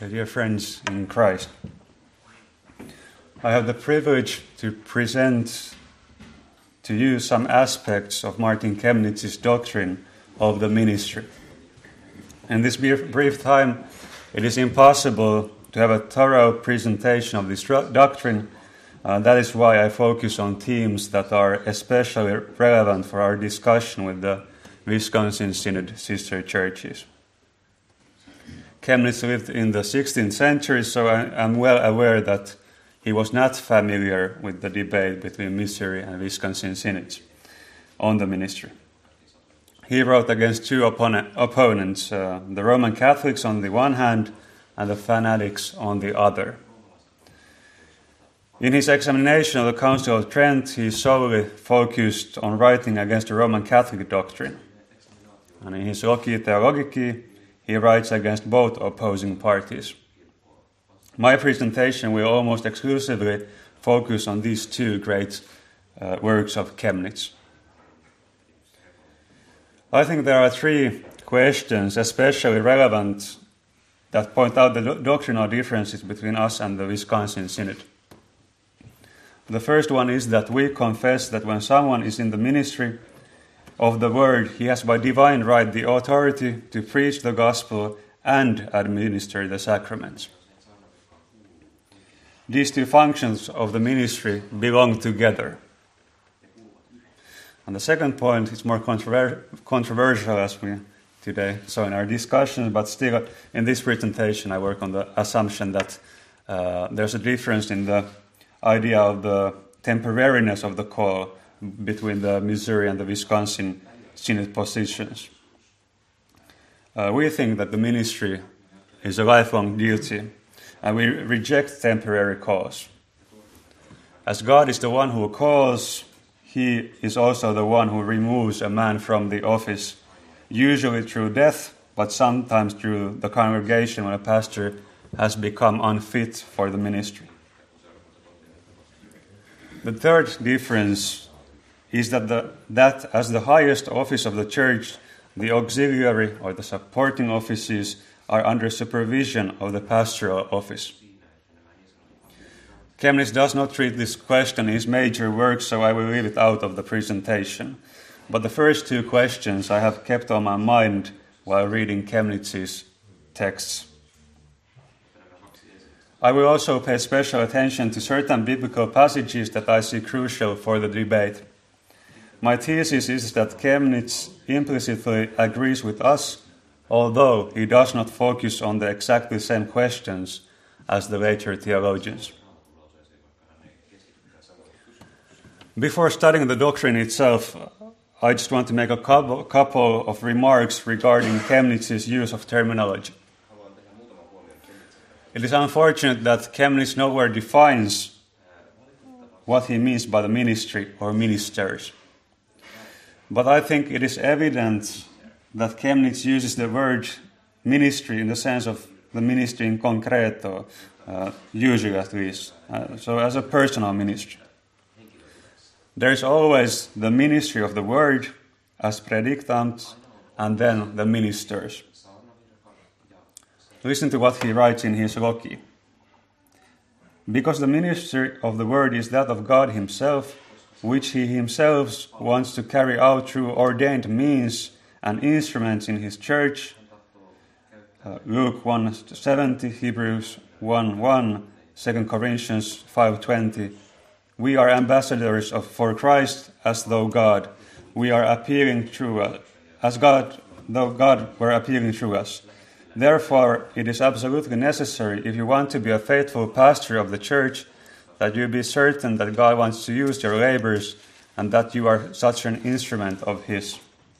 Dear friends in Christ, I have the privilege to present to you some aspects of Martin Chemnitz's doctrine of the ministry. In this brief time, it is impossible to have a thorough presentation of this doctrine. That is why I focus on themes that are especially relevant for our discussion with the Wisconsin Synod sister churches. Chemnitz lived in the 16th century, so I'm well aware that he was not familiar with the debate between Missouri and Wisconsin synods on the ministry. He wrote against two opponents, the Roman Catholics on the one hand and the fanatics on the other. In his examination of the Council of Trent, he solely focused on writing against the Roman Catholic doctrine. And in his Loci Theologici, he writes against both opposing parties. My presentation will almost exclusively focus on these two great works of Chemnitz. I think there are three questions especially relevant that point out the doctrinal differences between us and the Wisconsin Synod. The first one is that we confess that when someone is in the ministry of the word, he has by divine right the authority to preach the gospel and administer the sacraments. These two functions of the ministry belong together. And the second point is more controversial as we today saw in our discussion, but still in this presentation I work on the assumption that there's a difference in the idea of the temporariness of the call between the Missouri and the Wisconsin Synod positions. We think that the ministry is a lifelong duty, and we reject temporary calls. As God is the one who calls, He is also the one who removes a man from the office, usually through death, but sometimes through the congregation when a pastor has become unfit for the ministry. The third difference is that as the highest office of the church, the auxiliary or the supporting offices are under supervision of the pastoral office. Chemnitz does not treat this question in his major work, so I will leave it out of the presentation. But the first two questions I have kept on my mind while reading Chemnitz's texts. I will also pay special attention to certain biblical passages that I see crucial for the debate. My thesis is that Chemnitz implicitly agrees with us, although he does not focus on the exactly same questions as the later theologians. Before studying the doctrine itself, I just want to make a couple of remarks regarding Chemnitz's use of terminology. It is unfortunate that Chemnitz nowhere defines what he means by the ministry or ministers. But I think it is evident that Chemnitz uses the word ministry in the sense of the ministry in concreto, usually at least, so as a personal ministry. There is always the ministry of the word as predicant and then the ministers. Listen to what he writes in his Loci. Because the ministry of the word is that of God himself, which he himself wants to carry out through ordained means and instruments in his church. Luke 1:70, Hebrews 1:1, 2 Corinthians 5:20. We are ambassadors for Christ as though God. We are appealing through as God, though God were appealing through us. Therefore, it is absolutely necessary, if you want to be a faithful pastor of the church, that you be certain that God wants to use your labors and that you are such an instrument of His.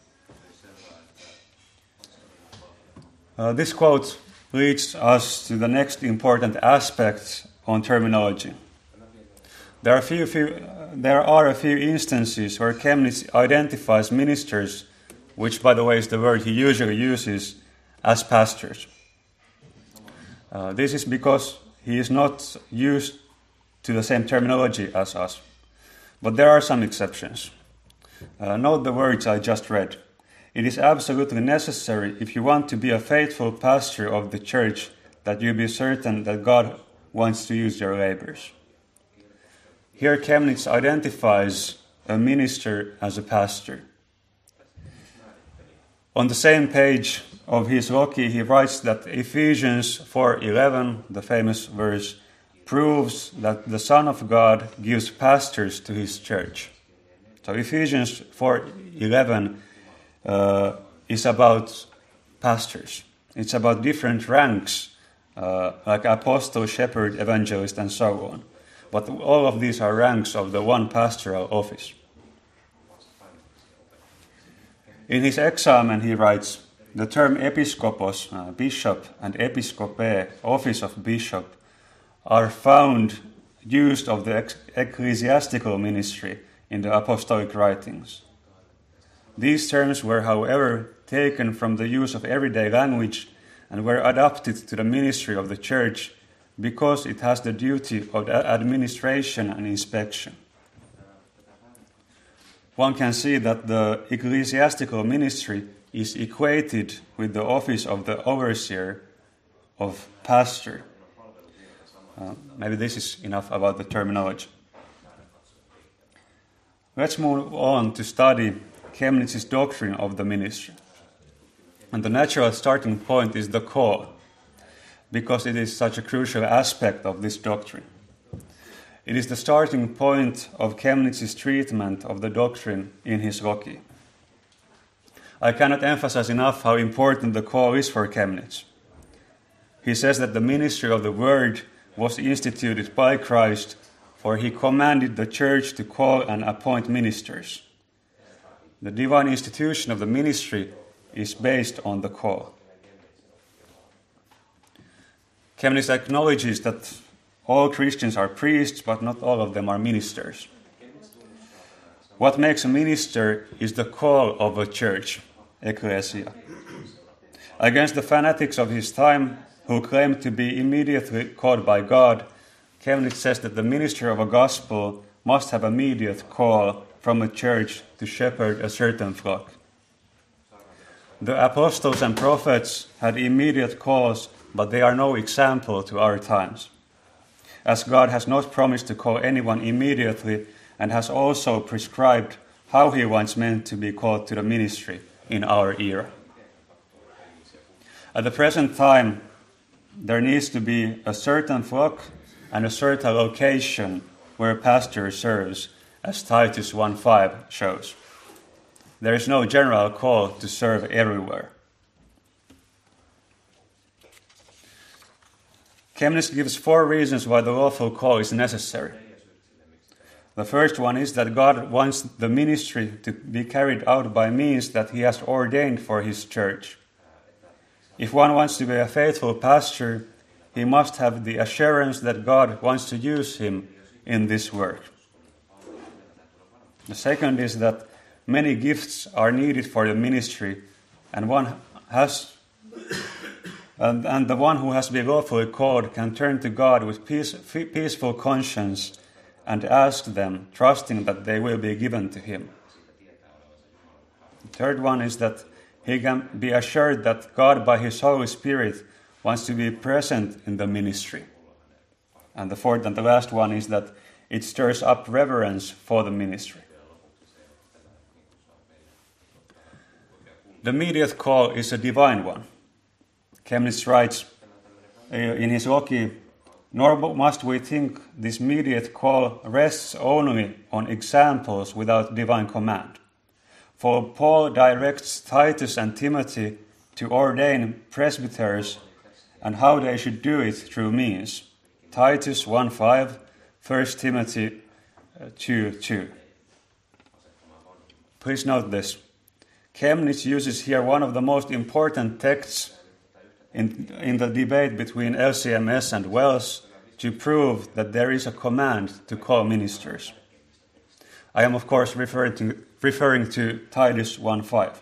This quote leads us to the next important aspect on terminology. There are a few instances where Chemnitz identifies ministers, which by the way is the word he usually uses, as pastors. This is because he is not used to the same terminology as us. But there are some exceptions. Note the words I just read. It is absolutely necessary, if you want to be a faithful pastor of the church, that you be certain that God wants to use your labors. Here Chemnitz identifies a minister as a pastor. On the same page of his Loki, he writes that Ephesians 4:11, the famous verse, proves that the Son of God gives pastors to his church. So Ephesians 4:11 is about pastors. It's about different ranks, like apostle, shepherd, evangelist, and so on. But all of these are ranks of the one pastoral office. In his examen, he writes, the term episkopos, bishop, and episkope, office of bishop, are found used of the ecclesiastical ministry in the apostolic writings. These terms were, however, taken from the use of everyday language and were adapted to the ministry of the church because it has the duty of administration and inspection. One can see that the ecclesiastical ministry is equated with the office of the overseer of pastor. Maybe this is enough about the terminology. Let's move on to study Chemnitz's doctrine of the ministry. And the natural starting point is the call, because it is such a crucial aspect of this doctrine. It is the starting point of Chemnitz's treatment of the doctrine in his Loki. I cannot emphasize enough how important the call is for Chemnitz. He says that the ministry of the word was instituted by Christ, for he commanded the church to call and appoint ministers. The divine institution of the ministry is based on the call. Chemnitz acknowledges that all Christians are priests, but not all of them are ministers. What makes a minister is the call of a church, ecclesia. Against the fanatics of his time, who claimed to be immediately called by God, Chemnitz says that the minister of a gospel must have immediate call from a church to shepherd a certain flock. The apostles and prophets had immediate calls, but they are no example to our times, as God has not promised to call anyone immediately and has also prescribed how he wants men to be called to the ministry in our era. At the present time, there needs to be a certain flock and a certain location where a pastor serves, as Titus 1:5 shows. There is no general call to serve everywhere. Chemnitz gives 4 reasons why the lawful call is necessary. The first one is that God wants the ministry to be carried out by means that he has ordained for his church. If one wants to be a faithful pastor, he must have the assurance that God wants to use him in this work. The second is that many gifts are needed for the ministry, and the one who has been lawfully called can turn to God with peaceful conscience and ask them, trusting that they will be given to him. The third one is that he can be assured that God, by his Holy Spirit, wants to be present in the ministry. And the fourth and the last one is that it stirs up reverence for the ministry. The immediate call is a divine one. Chemnitz writes in his Loki, nor must we think this immediate call rests only on examples without divine command. For Paul directs Titus and Timothy to ordain presbyters and how they should do it through means. Titus 1:5, 1 Timothy 2:2. Please note this. Chemnitz uses here one of the most important texts in the debate between LCMS and Wells to prove that there is a command to call ministers. I am, of course, referring to Titus 1:5.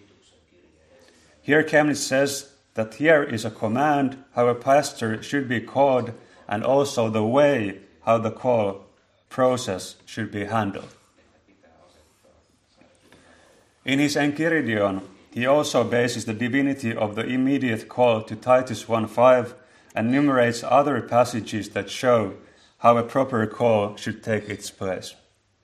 Here Chemnitz says that here is a command how a pastor should be called and also the way how the call process should be handled. In his Enchiridion, he also bases the divinity of the immediate call to Titus 1:5 enumerates other passages that show how a proper call should take its place.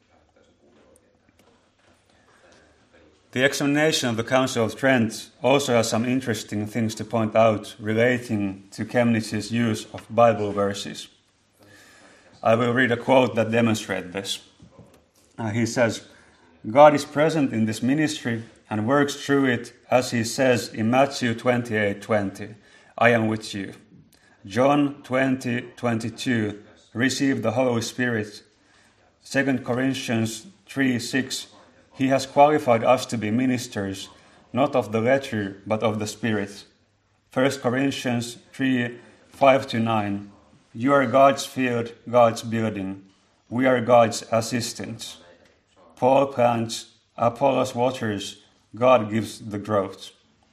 The examination of the Council of Trent also has some interesting things to point out relating to Chemnitz's use of Bible verses. I will read a quote that demonstrates this. He says, "God is present in this ministry and works through it, as he says in Matthew 28:20, I am with you. John 20:22, receive the Holy Spirit. 2 Corinthians 3:6, he has qualified us to be ministers, not of the letter, but of the Spirit. 1 Corinthians 3:5-9, you are God's field, God's building. We are God's assistants. Paul plants, Apollos waters, God gives the growth.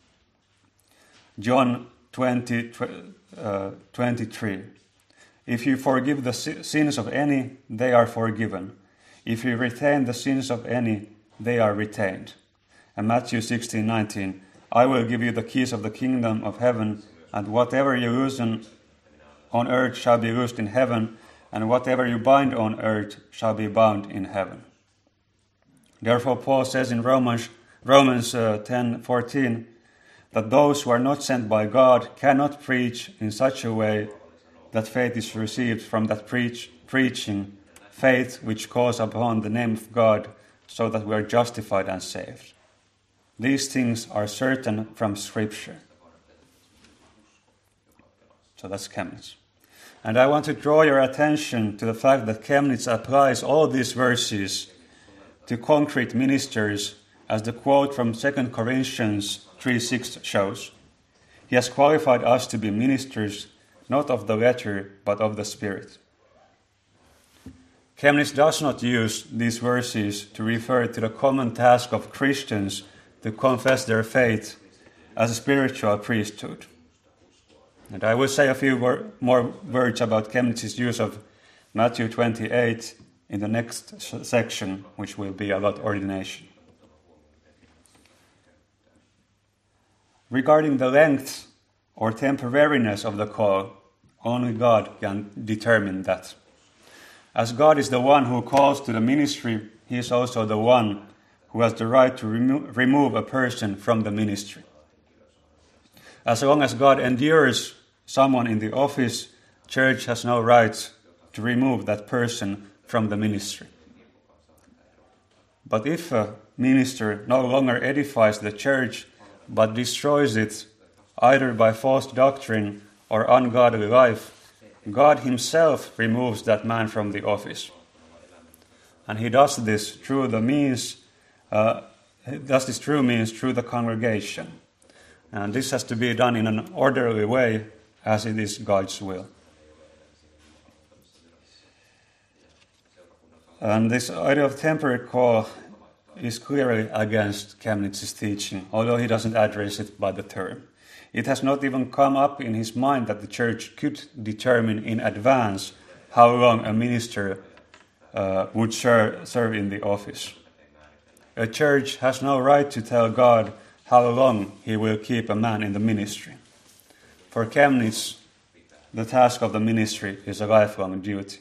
John 20:23. If you forgive the sins of any, they are forgiven. If you retain the sins of any, they are retained. And Matthew 16:19. I will give you the keys of the kingdom of heaven, and whatever you loosen on earth shall be loosed in heaven, and whatever you bind on earth shall be bound in heaven. Therefore, Paul says in Romans 10:14 that those who are not sent by God cannot preach in such a way that faith is received from that preaching, faith which calls upon the name of God, so that we are justified and saved. These things are certain from Scripture." So that's Chemnitz. And I want to draw your attention to the fact that Chemnitz applies all these verses to concrete ministers, as the quote from 2 Corinthians 3:6 shows. He has qualified us to be ministers, not of the letter, but of the Spirit. Chemnitz does not use these verses to refer to the common task of Christians to confess their faith as a spiritual priesthood. And I will say a few more words about Chemnitz's use of Matthew 28 in the next section, which will be about ordination. Regarding the length or temporariness of the call, only God can determine that. As God is the one who calls to the ministry, he is also the one who has the right to remove a person from the ministry. As long as God endures someone in the office, church has no right to remove that person from the ministry. But if a minister no longer edifies the church, but destroys it either by false doctrine or ungodly life, God himself removes that man from the office. And he does this through the means, through the congregation. And this has to be done in an orderly way, as it is God's will. And this idea of temporary call is clearly against Chemnitz's teaching, although he doesn't address it by the term. It has not even come up in his mind that the church could determine in advance how long a minister would serve in the office. A church has no right to tell God how long he will keep a man in the ministry. For Chemnitz, the task of the ministry is a lifelong duty.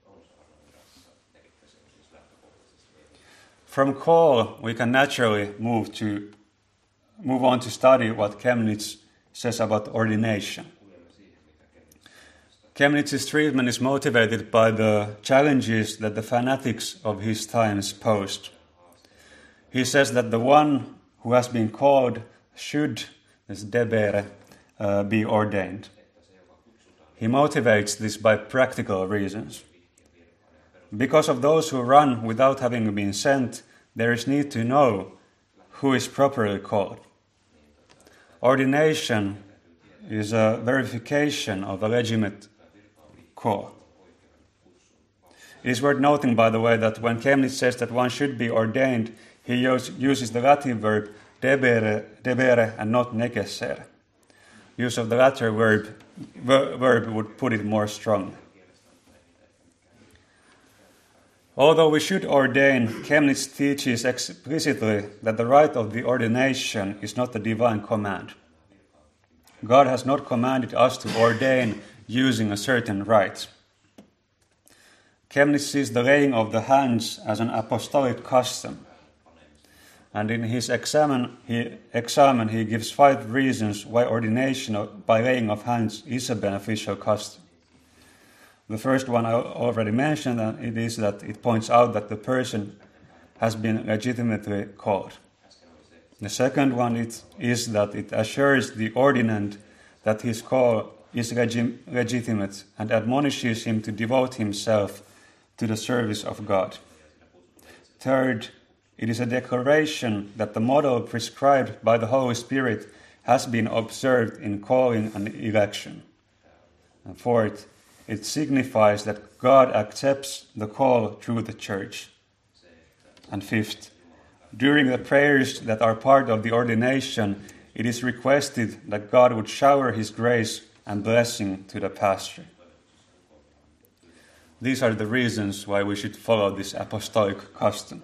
From call, we can naturally move on to study what Chemnitz says about ordination. Chemnitz's treatment is motivated by the challenges that the fanatics of his times posed. He says that the one who has been called should, as debere, be ordained. He motivates this by practical reasons. Because of those who run without having been sent, there is need to know who is properly called. Ordination is a verification of a legitimate call. It is worth noting, by the way, that when Chemnitz says that one should be ordained, he uses the Latin verb debere and not necessere. Use of the latter verb would put it more strongly. Although we should ordain, Chemnitz teaches explicitly that the rite of the ordination is not a divine command. God has not commanded us to ordain using a certain rite. Chemnitz sees the laying of the hands as an apostolic custom, and in his examen he gives 5 reasons why ordination by laying of hands is a beneficial custom. The first one I already mentioned, and it is that it points out that the person has been legitimately called. The second one is that it assures the ordinand that his call is legitimate and admonishes him to devote himself to the service of God. Third, it is a declaration that the model prescribed by the Holy Spirit has been observed in calling and election. And fourth, it signifies that God accepts the call through the church. And fifth, during the prayers that are part of the ordination, it is requested that God would shower his grace and blessing to the pastor. These are the reasons why we should follow this apostolic custom.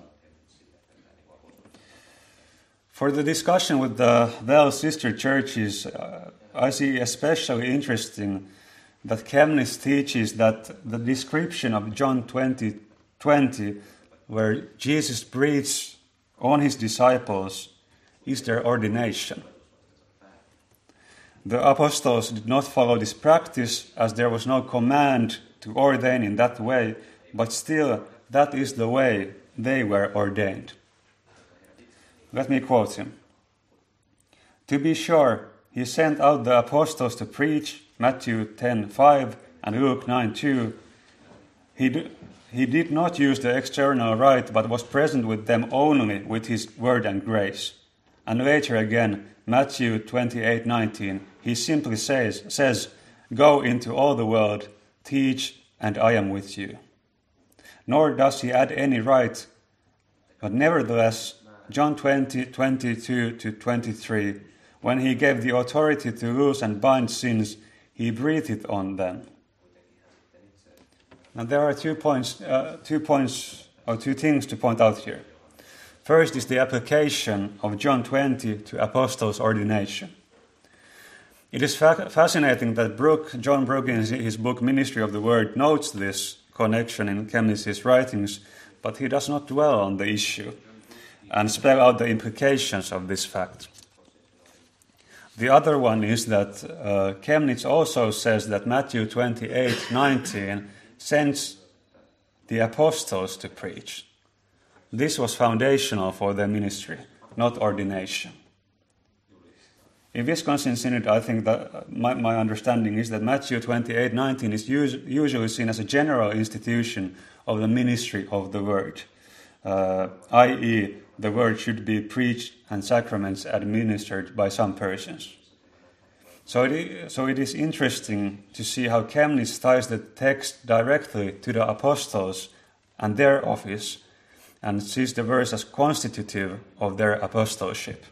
For the discussion with the Well sister churches, I see especially interesting that Chemnitz teaches that the description of John 20:20, where Jesus breathes on his disciples, is their ordination. The apostles did not follow this practice, as there was no command to ordain in that way, but still that is the way they were ordained. Let me quote him. To be sure, he sent out the apostles to preach, Matthew 10:5 and Luke 9:2. He did not use the external rite, but was present with them only with his word and grace. And later again, Matthew 28:19, he simply says, "Go into all the world, teach, and I am with you." Nor does he add any rite, but nevertheless, John 20:22-23, when he gave the authority to loose and bind sins, he breathed it on them. Now there are 2 things to point out here. First is the application of John 20 to apostles' ordination. It is fascinating that John Brooke in his book Ministry of the Word notes this connection in Chemnitz's writings, but he does not dwell on the issue and spell out the implications of this fact. The other one is that Chemnitz also says that Matthew 28:19 sends the apostles to preach. This was foundational for their ministry, not ordination. In Wisconsin Synod, I think that my understanding is that Matthew 28:19 is usually seen as a general institution of the ministry of the word, i.e., the word should be preached and sacraments administered by some persons. So it is interesting to see how Chemnitz ties the text directly to the apostles and their office, and sees the verse as constitutive of their apostleship.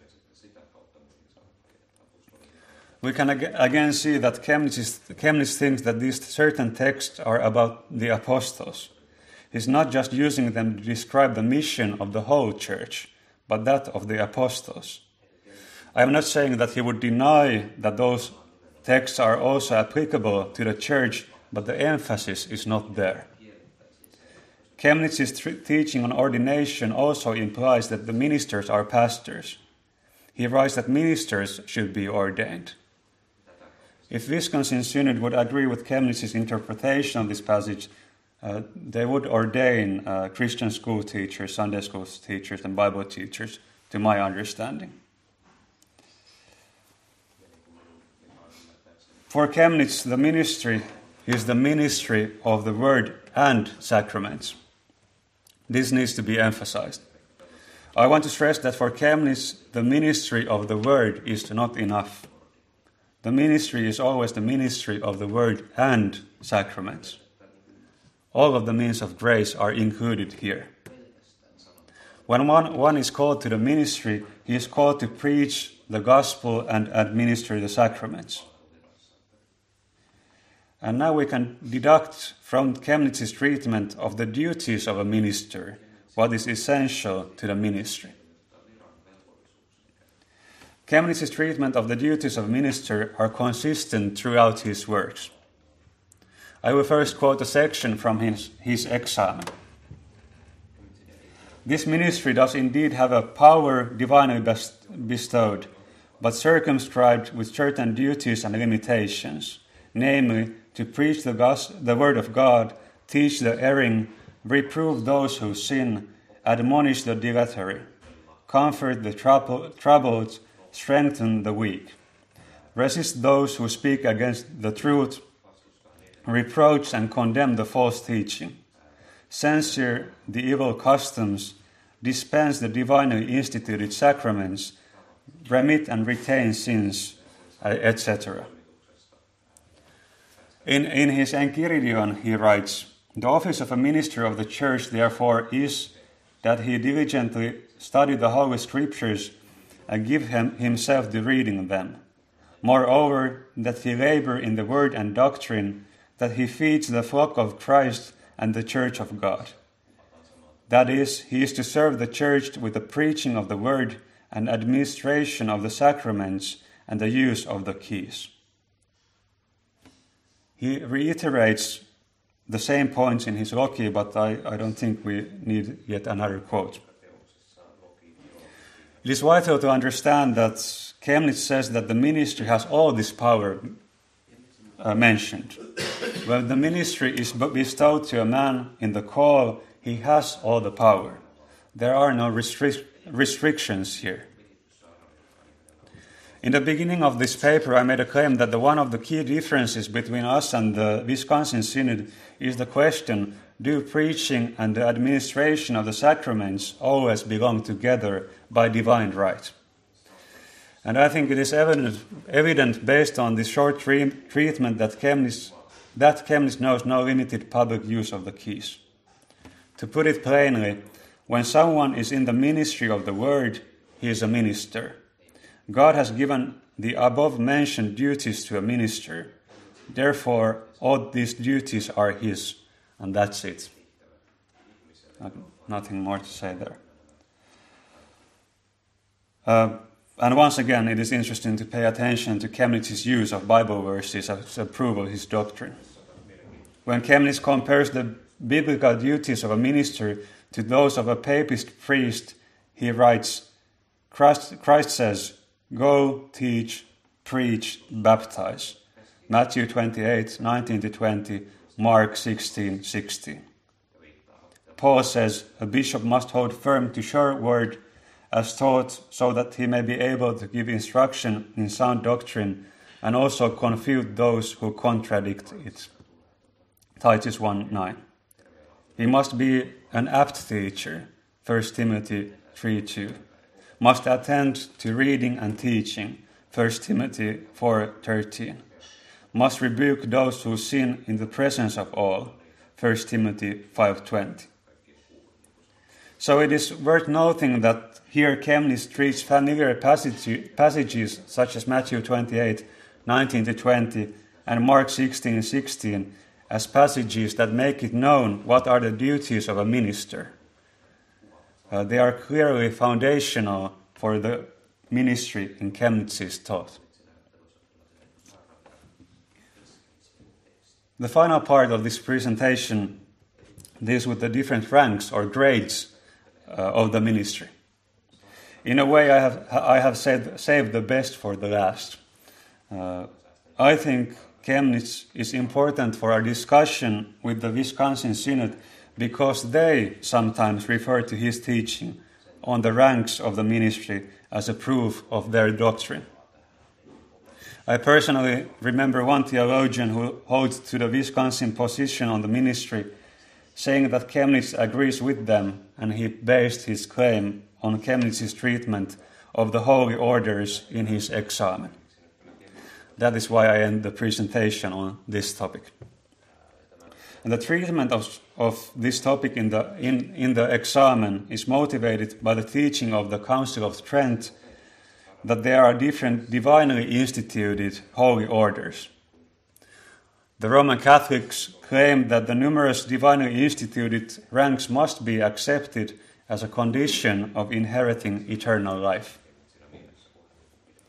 We can again see that Chemnitz thinks that these certain texts are about the apostles. He's not just using them to describe the mission of the whole church, but that of the apostles. I am not saying that he would deny that those texts are also applicable to the church, but the emphasis is not there. Chemnitz's teaching on ordination also implies that the ministers are pastors. He writes that ministers should be ordained. If Wisconsin Synod would agree with Chemnitz's interpretation of this passage, they would ordain Christian school teachers, Sunday school teachers, and Bible teachers, to my understanding. For Chemnitz, the ministry is the ministry of the word and sacraments. This needs to be emphasized. I want to stress that for Chemnitz, the ministry of the word is not enough. The ministry is always the ministry of the word and sacraments. All of the means of grace are included here. When one is called to the ministry, he is called to preach the gospel and administer the sacraments. And now we can deduct from Chemnitz's treatment of the duties of a minister what is essential to the ministry. Chemnitz's treatment of the duties of a minister are consistent throughout his works. I will first quote a section from his examen. This ministry does indeed have a power divinely bestowed, but circumscribed with certain duties and limitations, namely, to preach the word of God, teach the erring, reprove those who sin, admonish the dilatory, comfort the troubled, strengthen the weak, resist those who speak against the truth, reproach and condemn the false teaching, censure the evil customs, dispense the divinely instituted sacraments, remit and retain sins, etc. In his Enchiridion he writes, "The office of a minister of the Church, therefore, is that he diligently study the Holy Scriptures and give himself to reading them. Moreover, that he labor in the word and doctrine, that he feeds the flock of Christ and the Church of God. That is, he is to serve the Church with the preaching of the word and administration of the sacraments and the use of the keys." He reiterates the same points in his Loci, but I don't think we need yet another quote. It is vital to understand that Chemnitz says that the ministry has all this power mentioned. When the ministry is bestowed to a man in the call, he has all the power. There are no restrictions here. In the beginning of this paper, I made a claim that one of the key differences between us and the Wisconsin Synod is the question, do preaching and the administration of the sacraments always belong together by divine right? And I think it is evident based on this short treatment that Chemnitz knows no limited public use of the keys. To put it plainly, when someone is in the ministry of the word, he is a minister. God has given the above-mentioned duties to a minister. Therefore, all these duties are his, and that's it. Nothing more to say there. And once again, it is interesting to pay attention to Chemnitz's use of Bible verses as a proof of his doctrine. When Chemnitz compares the biblical duties of a minister to those of a papist priest, he writes, Christ says, "Go, teach, preach, baptize." Matthew 28, 19-20, Mark 16, 16. Paul says, "A bishop must hold firm to sure word as taught, so that he may be able to give instruction in sound doctrine and also confute those who contradict it." Titus 1:9. He must be an apt teacher, 1 Timothy 3:2. Must attend to reading and teaching, 1 Timothy 4:13. Must rebuke those who sin in the presence of all, 1 Timothy 5:20. So it is worth noting that here Chemnitz treats familiar passages such as Matthew 28, 19-20 and Mark 16, 16 as passages that make it known what are the duties of a minister. They are clearly foundational for the ministry in Chemnitz's thought. The final part of this presentation deals with the different ranks or grades of the ministry. In a way, I have saved the best for the last. I think Chemnitz is important for our discussion with the Wisconsin Synod because they sometimes refer to his teaching on the ranks of the ministry as a proof of their doctrine. I personally remember one theologian who holds to the Wisconsin position on the ministry, saying that Chemnitz agrees with them, and he based his claim on Chemnitz's treatment of the holy orders in his examen. That is why I end the presentation on this topic. And the treatment of this topic in the examen is motivated by the teaching of the Council of Trent that there are different divinely instituted holy orders. The Roman Catholics claim that the numerous divinely instituted ranks must be accepted as a condition of inheriting eternal life.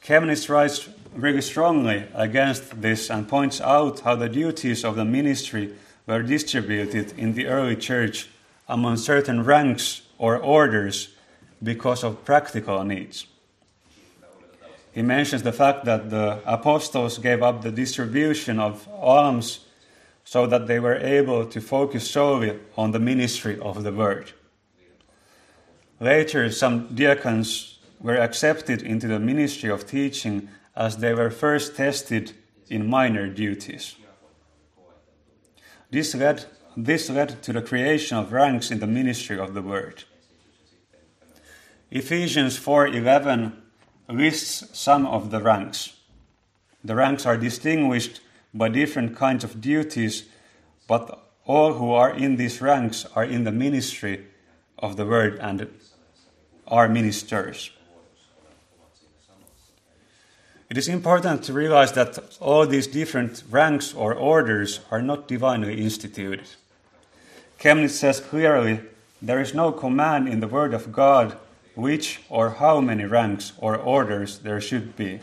Chemnitz writes really strongly against this and points out how the duties of the ministry were distributed in the early church among certain ranks or orders because of practical needs. He mentions the fact that the apostles gave up the distribution of alms so that they were able to focus solely on the ministry of the word. Later, some diacons were accepted into the ministry of teaching as they were first tested in minor duties. This led to the creation of ranks in the ministry of the word. Ephesians 4:11 lists some of the ranks. The ranks are distinguished by different kinds of duties, but all who are in these ranks are in the ministry of the word and are ministers. It is important to realize that all these different ranks or orders are not divinely instituted. Chemnitz says clearly, there is no command in the Word of God which or how many ranks or orders there should be.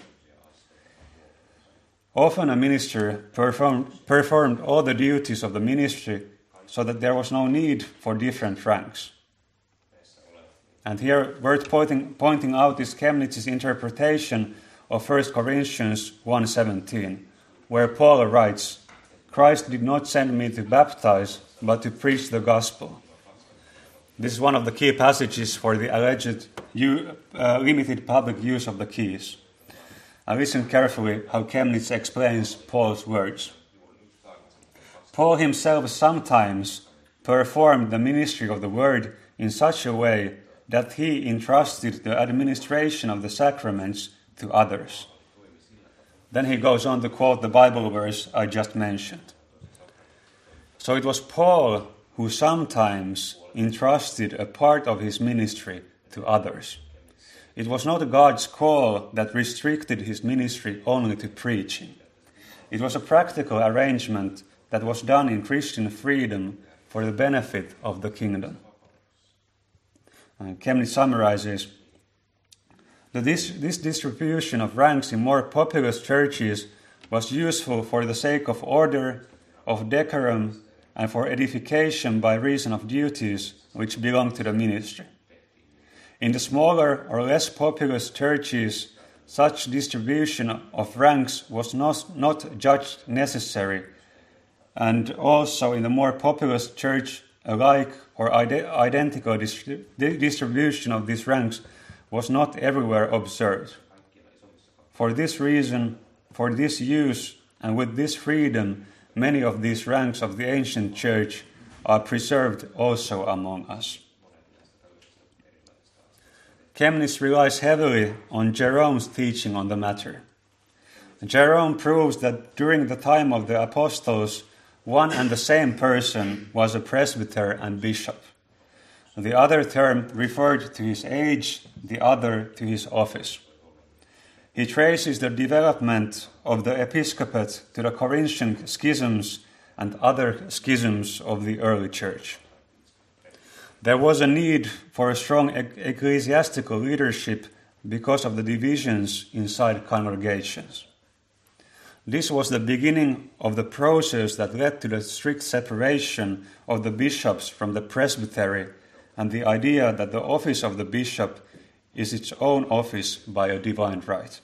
Often a minister performed all the duties of the ministry so that there was no need for different ranks. And here worth pointing out is Chemnitz's interpretation of 1 Corinthians 1:17, where Paul writes, "Christ did not send me to baptize, but to preach the gospel." This is one of the key passages for the alleged limited public use of the keys. And listen carefully how Chemnitz explains Paul's words. Paul himself sometimes performed the ministry of the word in such a way that he entrusted the administration of the sacraments to others. Then he goes on to quote the Bible verse I just mentioned. So it was Paul who sometimes entrusted a part of his ministry to others. It was not God's call that restricted his ministry only to preaching. It was a practical arrangement that was done in Christian freedom for the benefit of the kingdom. Chemnitz summarizes that this distribution of ranks in more populous churches was useful for the sake of order, of decorum, and for edification by reason of duties which belong to the ministry. In the smaller or less populous churches, such distribution of ranks was not judged necessary, and also in the more populous church, alike or identical distribution of these ranks was not everywhere observed. For this reason, for this use, and with this freedom, many of these ranks of the ancient church are preserved also among us. Chemnitz relies heavily on Jerome's teaching on the matter. Jerome proves that during the time of the apostles, one and the same person was a presbyter and bishop. The other term referred to his age, the other to his office. He traces the development of the episcopate to the Corinthian schisms and other schisms of the early church. There was a need for a strong ecclesiastical leadership because of the divisions inside congregations. This was the beginning of the process that led to the strict separation of the bishops from the presbytery and the idea that the office of the bishop is its own office by a divine right.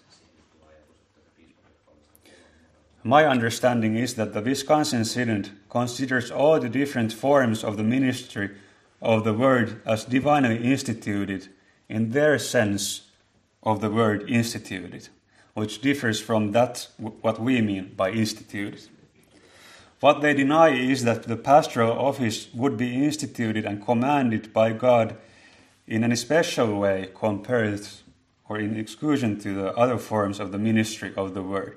My understanding is that the Wisconsin Synod considers all the different forms of the ministry of the word as divinely instituted in their sense of the word instituted, which differs from that what we mean by instituted. What they deny is that the pastoral office would be instituted and commanded by God in an especial way compared or in exclusion to the other forms of the ministry of the word.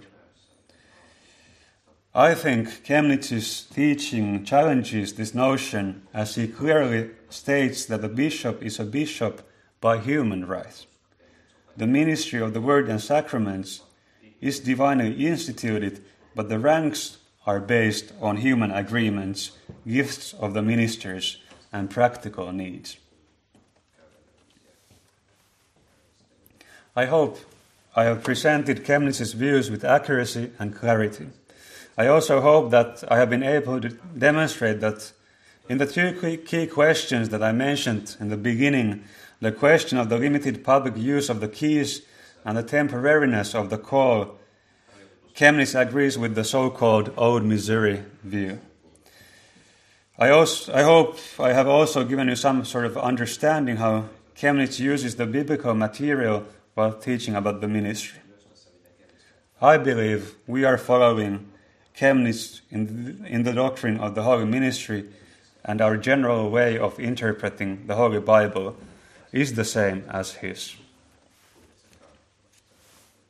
I think Chemnitz's teaching challenges this notion as he clearly states that the bishop is a bishop by human right. The ministry of the word and sacraments is divinely instituted, but the ranks are based on human agreements, gifts of the ministers, and practical needs. I hope I have presented Chemnitz's views with accuracy and clarity. I also hope that I have been able to demonstrate that in the two key questions that I mentioned in the beginning, the question of the limited public use of the keys and the temporariness of the call, Chemnitz agrees with the so-called Old Missouri view. I hope I have also given you some sort of understanding how Chemnitz uses the biblical material while teaching about the ministry. I believe we are following Chemnitz in the doctrine of the Holy Ministry, and our general way of interpreting the Holy Bible is the same as his.